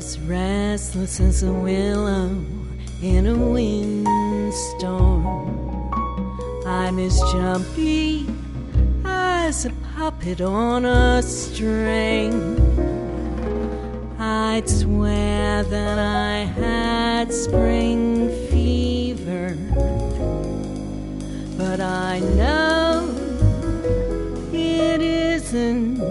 as restless as a willow in a windstorm. I'm as jumpy as a puppet on a string. I'd swear that I had spring fever, but I know it isn't